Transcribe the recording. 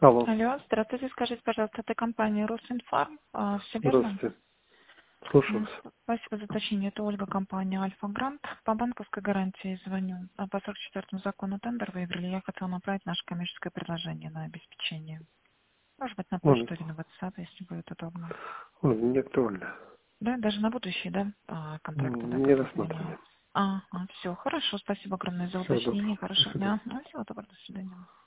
Алло. Алло, здравствуйте, скажите, пожалуйста, это компания Росинформ, все верно? Здравствуйте. Слушаю вас. Спасибо за уточнение, это Ольга, компания Альфа Грант. По банковской гарантии звоню. По 44-му закону тендер выиграли. Я хотела направить наше коммерческое предложение на обеспечение. Может быть, на Ой, почту или на WhatsApp, если будет удобно. не актуально. Да, даже на будущее, да, контракты, да, Не подразумеваю. рассматриваем. Все, хорошо, спасибо огромное за Всего доброго. уточнение, До хорошего свидания. дня. Всего доброго, до свидания.